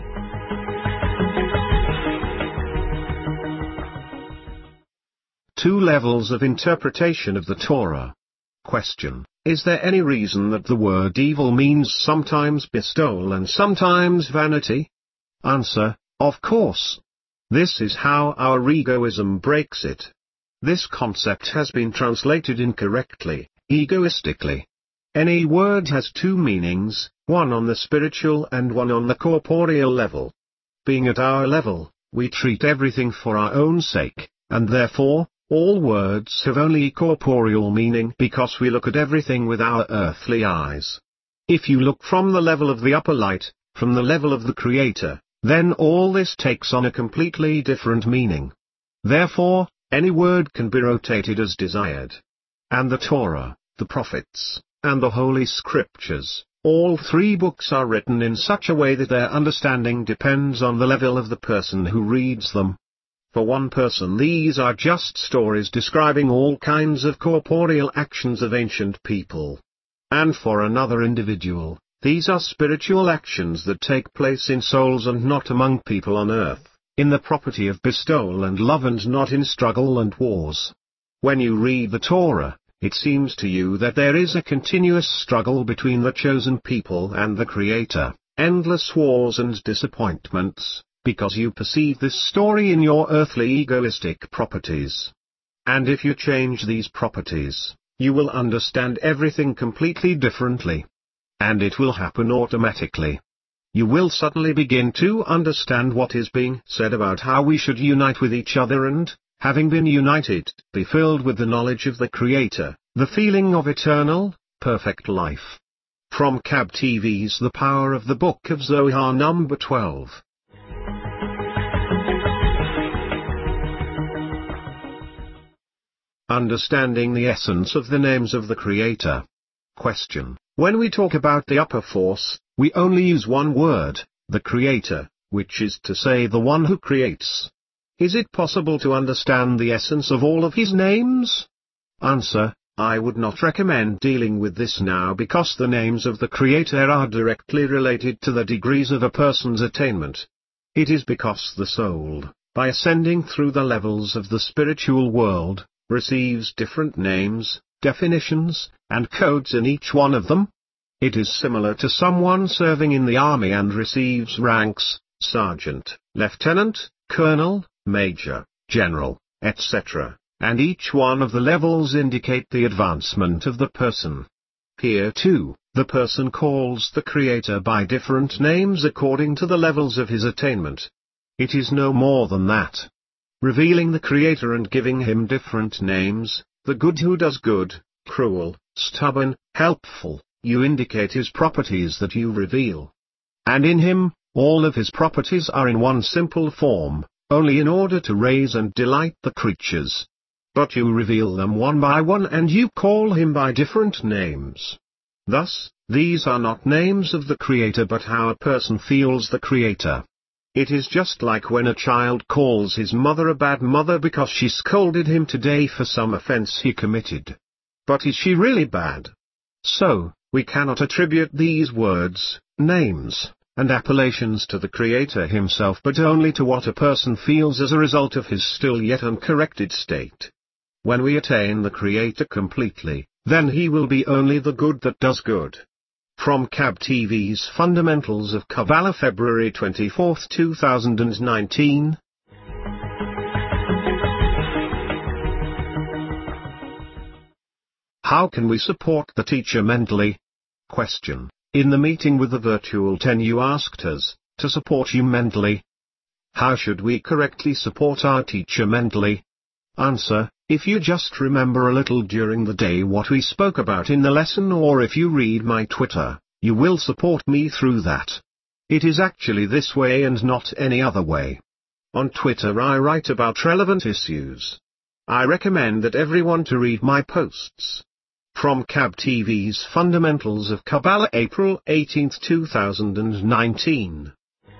[SPEAKER 1] Two levels of interpretation of the Torah. Question: is there any reason that the word evil means sometimes bestowal and sometimes vanity? Answer: of course. This is how our egoism breaks it. This concept has been translated incorrectly, egoistically. Any word has two meanings, one on the spiritual and one on the corporeal level. Being at our level, we treat everything for our own sake, and therefore, all words have only corporeal meaning because we look at everything with our earthly eyes. If you look from the level of the upper light, from the level of the Creator, then all this takes on a completely different meaning. Therefore, any word can be rotated as desired. And the Torah, the prophets, and the Holy Scriptures, all three books are written in such a way that their understanding depends on the level of the person who reads them. For one person these are just stories describing all kinds of corporeal actions of ancient people. And for another individual, these are spiritual actions that take place in souls and not among people on earth, in the property of bestowal and love and not in struggle and wars. When you read the Torah, it seems to you that there is a continuous struggle between the chosen people and the Creator, endless wars and disappointments, because you perceive this story in your earthly egoistic properties. And if you change these properties, you will understand everything completely differently. And it will happen automatically. You will suddenly begin to understand what is being said about how we should unite with each other and, having been united, be filled with the knowledge of the Creator, the feeling of eternal, perfect life. From Cab TV's The Power of the Book of Zohar number 12. Understanding the essence of the names of the Creator. Question. When we talk about the upper force, we only use one word, the Creator, which is to say the one who creates. Is it possible to understand the essence of all of his names? Answer. I would not recommend dealing with this now because the names of the Creator are directly related to the degrees of a person's attainment. It is because the soul, by ascending through the levels of the spiritual world, receives different names, definitions, and codes in each one of them. It is similar to someone serving in the army and receives ranks, sergeant, lieutenant, colonel, major, general, etc., and each one of the levels indicate the advancement of the person. Here too, the person calls the Creator by different names according to the levels of his attainment. It is no more than that. Revealing the Creator and giving him different names, the good who does good, cruel, stubborn, helpful, you indicate his properties that you reveal. And in him, all of his properties are in one simple form, only in order to raise and delight the creatures. But you reveal them one by one and you call him by different names. Thus, these are not names of the Creator but how a person feels the Creator. It is just like when a child calls his mother a bad mother because she scolded him today for some offense he committed. But is she really bad? So, we cannot attribute these words, names, and appellations to the Creator himself but only to what a person feels as a result of his still yet uncorrected state. When we attain the Creator completely, then he will be only the good that does good. From Cab TV's Fundamentals of Kabbalah, February 24, 2019. How can we support the teacher mentally? Question. In the meeting with the Virtual 10 you asked us to support you mentally. How should we correctly support our teacher mentally? Answer. If you just remember a little during the day what we spoke about in the lesson or if you read my Twitter, you will support me through that. It is actually this way and not any other way. On Twitter I write about relevant issues. I recommend that everyone to read my posts. From Cab TV's Fundamentals of Kabbalah, April 18, 2019.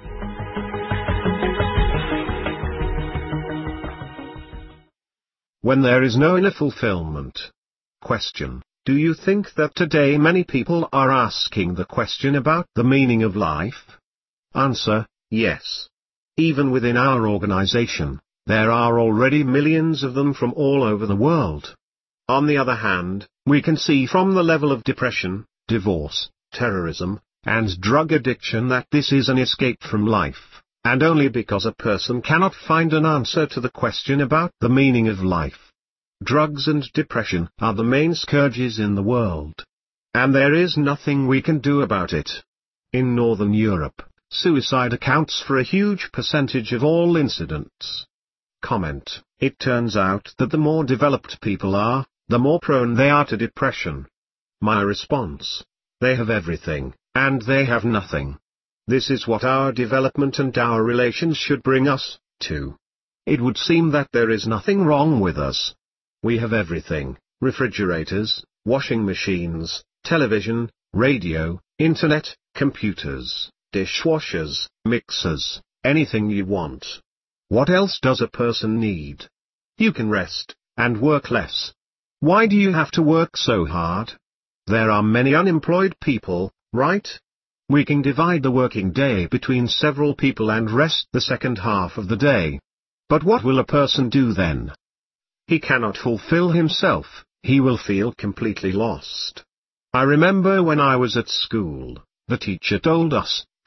[SPEAKER 1] When there is no inner fulfillment. Question. Do you think that today many people are asking the question about the meaning of life? Answer. Yes. Even within our organization, there are already millions of them from all over the world. On the other hand, we can see from the level of depression, divorce, terrorism, and drug addiction that this is an escape from life. And only because a person cannot find an answer to the question about the meaning of life. Drugs and depression are the main scourges in the world. And there is nothing we can do about it. In Northern Europe, suicide accounts for a huge percentage of all incidents. Comment. It turns out that the more developed people are, the more prone they are to depression. My response. They have everything, and they have nothing. This is what our development and our relations should bring us to. It would seem that there is nothing wrong with us. We have everything, refrigerators, washing machines, television, radio, internet, computers, dishwashers, mixers, anything you want. What else does a person need? You can rest, and work less. Why do you have to work so hard? There are many unemployed people, right? We can divide the working day between several people and rest the second half of the day. But what will a person do then? He cannot fulfill himself, he will feel completely lost. I remember when I was at school, the teacher told us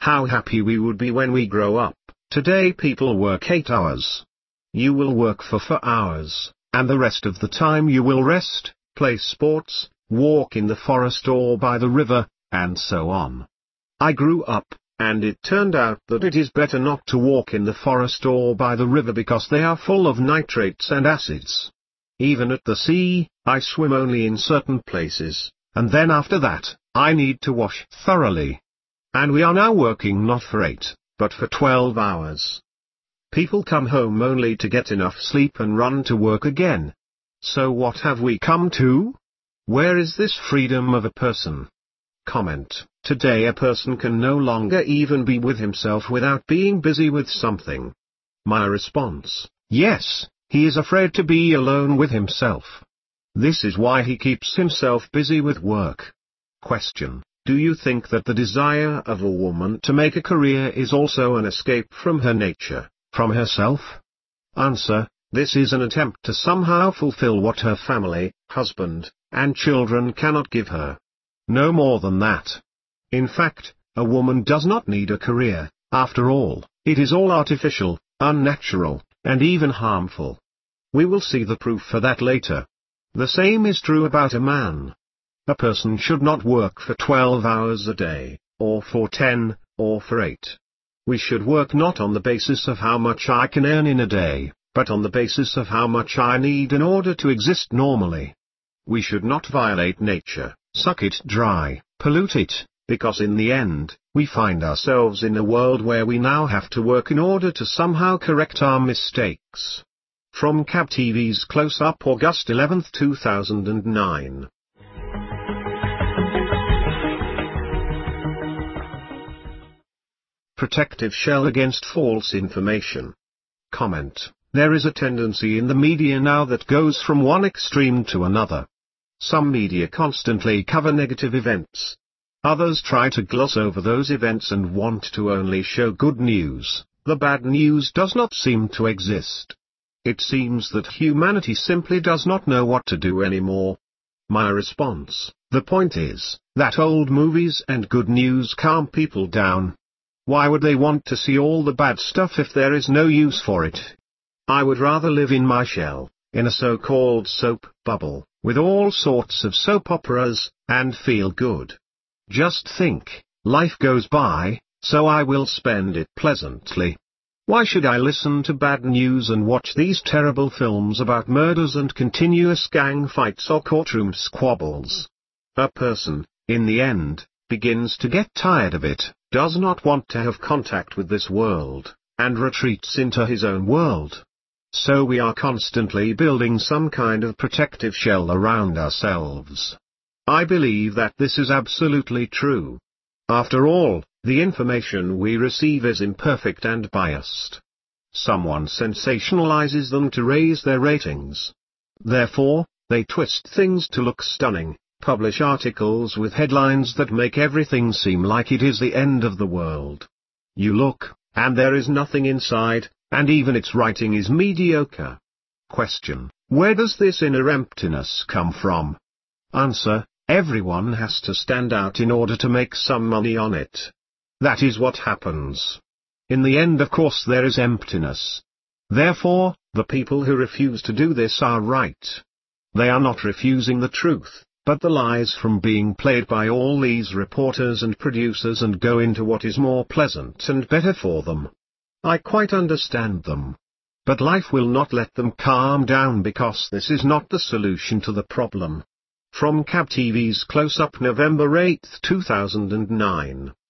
[SPEAKER 1] How happy we would be when we grow up. Today people work 8 hours. You will work for 4 hours, and the rest of the time you will rest, play sports, walk in the forest or by the river, and so on. I grew up, and it turned out that it is better not to walk in the forest or by the river because they are full of nitrates and acids. Even at the sea, I swim only in certain places, and then after that, I need to wash thoroughly. And we are now working not for 8, but for 12 hours. People come home only to get enough sleep and run to work again. So what have we come to? Where is this freedom of a person? Comment. Today a person can no longer even be with himself without being busy with something. My response, yes, he is afraid to be alone with himself. This is why he keeps himself busy with work. Question. Do you think that the desire of a woman to make a career is also an escape from her nature, from herself? Answer. This is an attempt to somehow fulfill what her family, husband, and children cannot give her. No more than that. In fact, a woman does not need a career. After all, it is all artificial, unnatural, and even harmful. We will see the proof for that later. The same is true about a man. A person should not work for 12 hours a day, or for 10, or for 8. We should work not on the basis of how much I can earn in a day, but on the basis of how much I need in order to exist normally. We should not violate nature, suck it dry, pollute it, because in the end, we find ourselves in a world where we now have to work in order to somehow correct our mistakes. From CAB TV's Close Up, August 11, 2009. Protective shell against false information. Comment. There is a tendency in the media now that goes from one extreme to another. Some media constantly cover negative events. Others try to gloss over those events and want to only show good news. The bad news does not seem to exist. It seems that humanity simply does not know what to do anymore. My response, the point is, that old movies and good news calm people down. Why would they want to see all the bad stuff if there is no use for it? I would rather live in my shell, in a so-called soap bubble, with all sorts of soap operas, and feel good. Just think, life goes by, so I will spend it pleasantly. Why should I listen to bad news and watch these terrible films about murders and continuous gang fights or courtroom squabbles? A person, in the end, begins to get tired of it, does not want to have contact with this world, and retreats into his own world. So we are constantly building some kind of protective shell around ourselves. I believe that this is absolutely true. After all, the information we receive is imperfect and biased. Someone sensationalizes them to raise their ratings. Therefore, they twist things to look stunning, publish articles with headlines that make everything seem like it is the end of the world. You look, and there is nothing inside, and even its writing is mediocre. Question. Where does this inner emptiness come from? Answer. Everyone has to stand out in order to make some money on it. That is what happens. In the end, of course, there is emptiness. Therefore, the people who refuse to do this are right. They are not refusing the truth, but the lies from being played by all these reporters and producers and go into what is more pleasant and better for them. I quite understand them. But life will not let them calm down because this is not the solution to the problem. From CAB TV's Close Up, November 8, 2009.